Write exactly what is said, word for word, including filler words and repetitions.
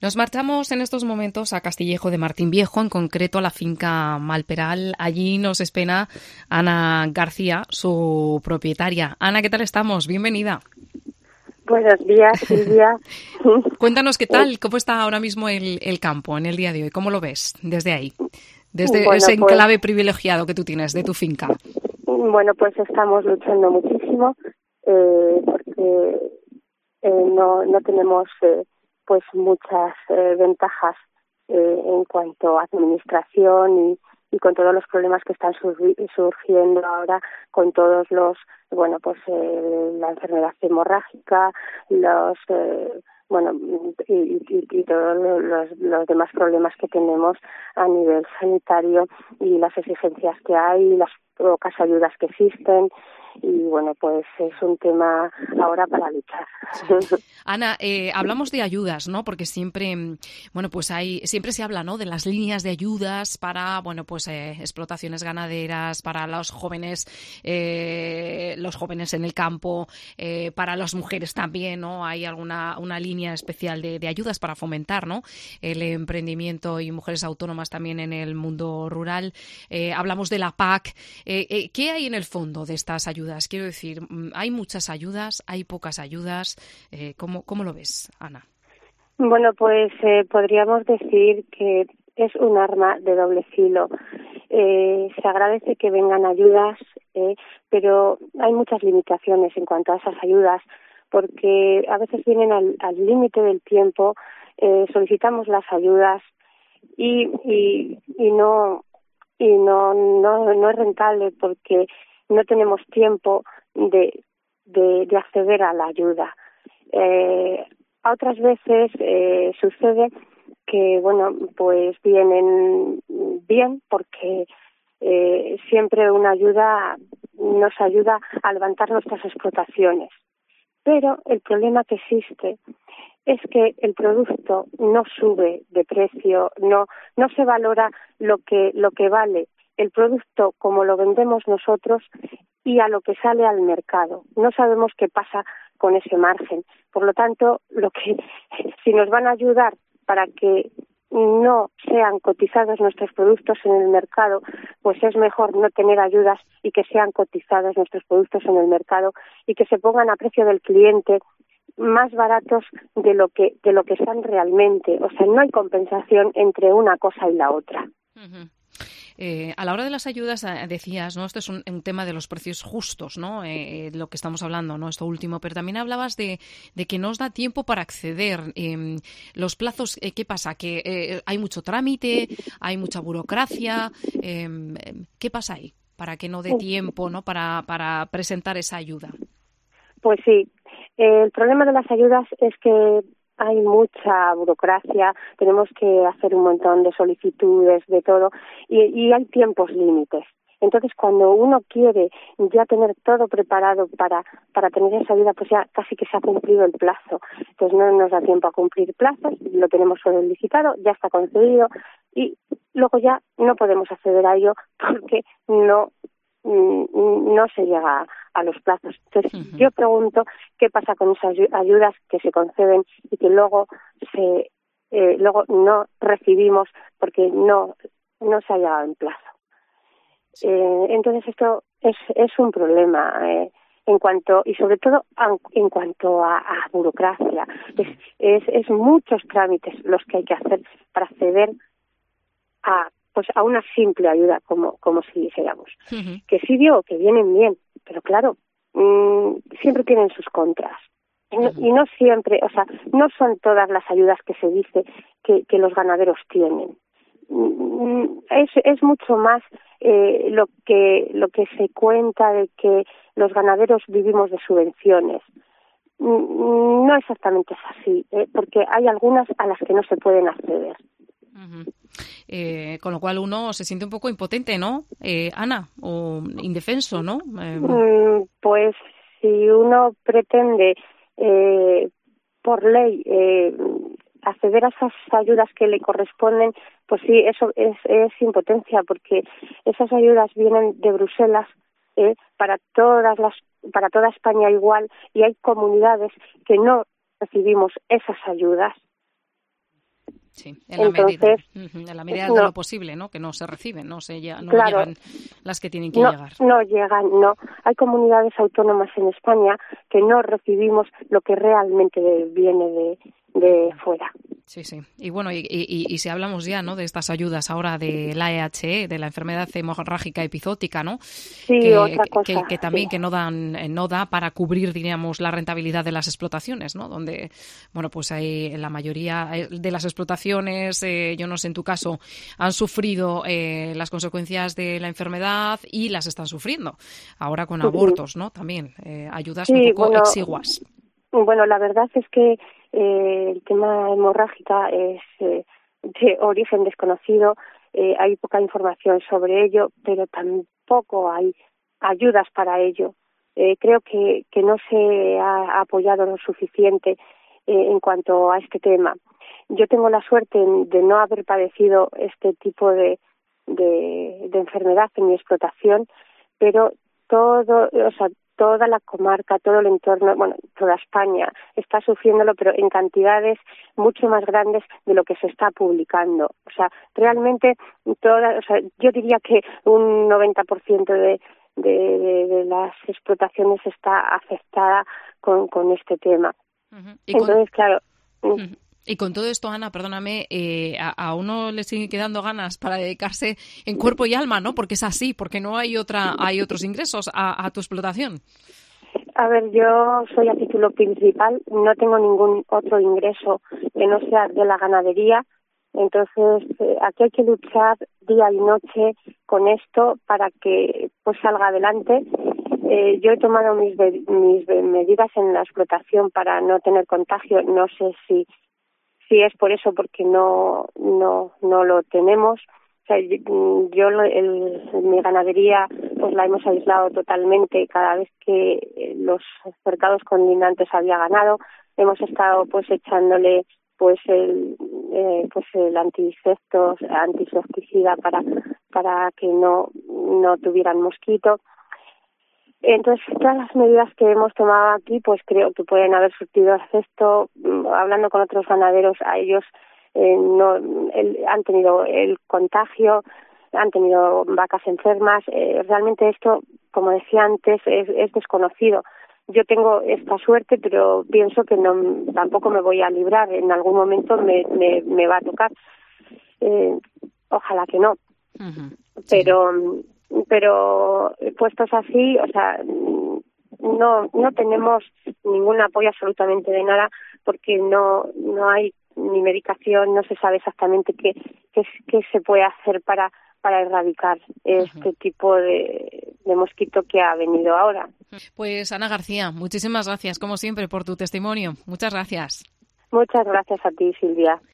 Nos marchamos en estos momentos a Castillejo de Martín Viejo, en concreto a la finca Malperal. Allí nos espera Ana García, su propietaria. Ana, ¿qué tal estamos? Bienvenida. Buenos días, Silvia. Cuéntanos qué tal, cómo está ahora mismo el, el campo en el día de hoy. ¿Cómo lo ves desde ahí? Desde bueno, ese pues, enclave privilegiado que tú tienes de tu finca. Bueno, pues estamos luchando muchísimo eh, porque eh, no, no tenemos eh, pues muchas eh, ventajas eh, en cuanto a administración y, y con todos los problemas que están surgi- surgiendo ahora con todos los, bueno, pues eh, la enfermedad hemorrágica, los... Eh, bueno, y, y, y todos los, los demás problemas que tenemos a nivel sanitario y las exigencias que hay, las pocas ayudas que existen y bueno, pues es un tema ahora para luchar. Sí. Ana, eh, hablamos de ayudas, ¿no? Porque siempre, bueno, pues hay, siempre se habla, ¿no? De las líneas de ayudas para, bueno, pues eh, explotaciones ganaderas, para los jóvenes, eh, los jóvenes en el campo, eh, para las mujeres también, ¿no? Hay alguna una línea especial de, de ayudas para fomentar, ¿no? El emprendimiento y mujeres autónomas también en el mundo rural. Eh, hablamos de la P A C. Eh, eh, ¿Qué hay en el fondo de estas ayudas? Quiero decir, hay muchas ayudas, hay pocas ayudas. Eh, ¿cómo, ¿Cómo lo ves, Ana? Bueno, pues eh, podríamos decir que es un arma de doble filo. Eh, se agradece que vengan ayudas, eh, pero hay muchas limitaciones en cuanto a esas ayudas, porque a veces vienen al límite del tiempo, eh, solicitamos las ayudas y, y, y no y no, no no es rentable porque no tenemos tiempo de de, de acceder a la ayuda. Eh, a otras veces eh, sucede que, bueno, pues vienen bien porque eh, siempre una ayuda nos ayuda a levantar nuestras explotaciones. Pero el problema que existe es que el producto no sube de precio, no no se valora lo que lo que vale el producto como lo vendemos nosotros y a lo que sale al mercado. No sabemos qué pasa con ese margen. Por lo tanto, lo que si nos van a ayudar para que no sean cotizados nuestros productos en el mercado, pues es mejor no tener ayudas y que sean cotizados nuestros productos en el mercado y que se pongan a precio del cliente más baratos de lo que de lo que están realmente. O sea, no hay compensación entre una cosa y la otra. Uh-huh. Eh, a la hora de las ayudas, eh, decías, ¿no? Esto es un, un tema de los precios justos, ¿no? Eh, lo que estamos hablando, ¿no? Esto último, pero también hablabas de, de que no os da tiempo para acceder. Eh, los plazos, eh, ¿qué pasa? Que eh, hay mucho trámite, hay mucha burocracia. Eh, ¿Qué pasa ahí? Para que no dé tiempo, ¿no? Para, para presentar esa ayuda. Pues sí. Eh, el problema de las ayudas es que hay mucha burocracia, tenemos que hacer un montón de solicitudes, de todo, y, y hay tiempos límites. Entonces, cuando uno quiere ya tener todo preparado para para tener esa ayuda, pues ya casi que se ha cumplido el plazo. Entonces, no nos da tiempo a cumplir plazos, lo tenemos solicitado, ya está concedido, y luego ya no podemos acceder a ello porque no no se llega a los plazos. Entonces, uh-huh. yo pregunto qué pasa con esas ayudas que se conceden y que luego se eh, luego no recibimos porque no no se ha llegado en plazo. Sí. Eh, entonces, esto es es un problema eh, en cuanto y sobre todo en cuanto a, a burocracia. Uh-huh. Es, es es muchos trámites los que hay que hacer para acceder a pues a una simple ayuda, como como si dijéramos. Uh-huh. Que sí digo que vienen bien, pero claro, mmm, siempre tienen sus contras. Y no, uh-huh. y no siempre, o sea, no son todas las ayudas que se dice que, que los ganaderos tienen. Es, es mucho más eh, lo que lo que se cuenta de que los ganaderos vivimos de subvenciones. No exactamente es así, ¿eh? Porque hay algunas a las que no se pueden acceder. Uh-huh. Eh, con lo cual uno se siente un poco impotente, ¿no, eh, Ana? O indefenso, ¿no? Eh... Pues si uno pretende eh, por ley eh, acceder a esas ayudas que le corresponden, pues sí, eso es, es impotencia, porque esas ayudas vienen de Bruselas eh, para todas las para toda España igual, y hay comunidades que no recibimos esas ayudas. Sí, en la Entonces, medida, en la medida no, de lo posible, ¿no? Que no se reciben, no se no claro, llegan las que tienen que no, llegar. No llegan, no. Hay comunidades autónomas en España que no recibimos lo que realmente viene de, de fuera. Sí, sí. Y bueno, y, y, y si hablamos ya, ¿no?, de estas ayudas ahora de la E H E, de la enfermedad hemorrágica epizótica, ¿no? Sí, que, otra cosa. Que, que también sí. que no dan no da para cubrir, diríamos, la rentabilidad de las explotaciones, ¿no? Donde, bueno, pues hay la mayoría de las explotaciones, eh, yo no sé en tu caso, han sufrido eh, las consecuencias de la enfermedad y las están sufriendo. Ahora con abortos, ¿no? También eh, ayudas sí, un poco bueno, exiguas. Bueno, la verdad es que eh, el tema hemorrágica es eh, de origen desconocido, eh, hay poca información sobre ello, pero tampoco hay ayudas para ello. Eh, creo que, que no se ha apoyado lo suficiente eh, en cuanto a este tema. Yo tengo la suerte de no haber padecido este tipo de, de, de enfermedad en mi explotación, pero todo, o sea, toda la comarca, todo el entorno, bueno, toda España está sufriéndolo, pero en cantidades mucho más grandes de lo que se está publicando. O sea, realmente, toda, o sea, yo diría que un noventa por ciento de, de, de, de las explotaciones está afectada con, con este tema. Uh-huh. ¿Y Entonces, con... claro... Uh-huh. Y con todo esto, Ana, perdóname, eh, a, a uno le sigue quedando ganas para dedicarse en cuerpo y alma, ¿no? Porque es así, porque no hay otra, hay otros ingresos a, a tu explotación. A ver, yo soy a título principal, no tengo ningún otro ingreso que no sea de la ganadería, entonces eh, aquí hay que luchar día y noche con esto para que pues salga adelante. Eh, yo he tomado mis, mis medidas en la explotación para no tener contagio, no sé si si es por eso, porque no no no lo tenemos. O sea, yo el, mi ganadería pues la hemos aislado totalmente cada vez que los cercados colindantes había ganado. Hemos estado pues echándole pues el eh, pues el antisectos, antisecticida para para que no no tuvieran mosquito. Entonces, todas las medidas que hemos tomado aquí, pues creo que pueden haber surtido efecto. Hablando con otros ganaderos, a ellos eh, no el, han tenido el contagio, han tenido vacas enfermas. Eh, realmente esto, como decía antes, es, es desconocido. Yo tengo esta suerte, pero pienso que no tampoco me voy a librar. En algún momento me, me, me va a tocar. Eh, ojalá que no. Uh-huh. Sí, pero... Sí. Pero puestos así, o sea, no no tenemos ningún apoyo absolutamente de nada porque no no hay ni medicación, no se sabe exactamente qué qué, qué se puede hacer para para erradicar este uh-huh. tipo de, de mosquito que ha venido ahora. Pues Ana García, muchísimas gracias como siempre por tu testimonio. Muchas gracias. Muchas gracias a ti, Silvia.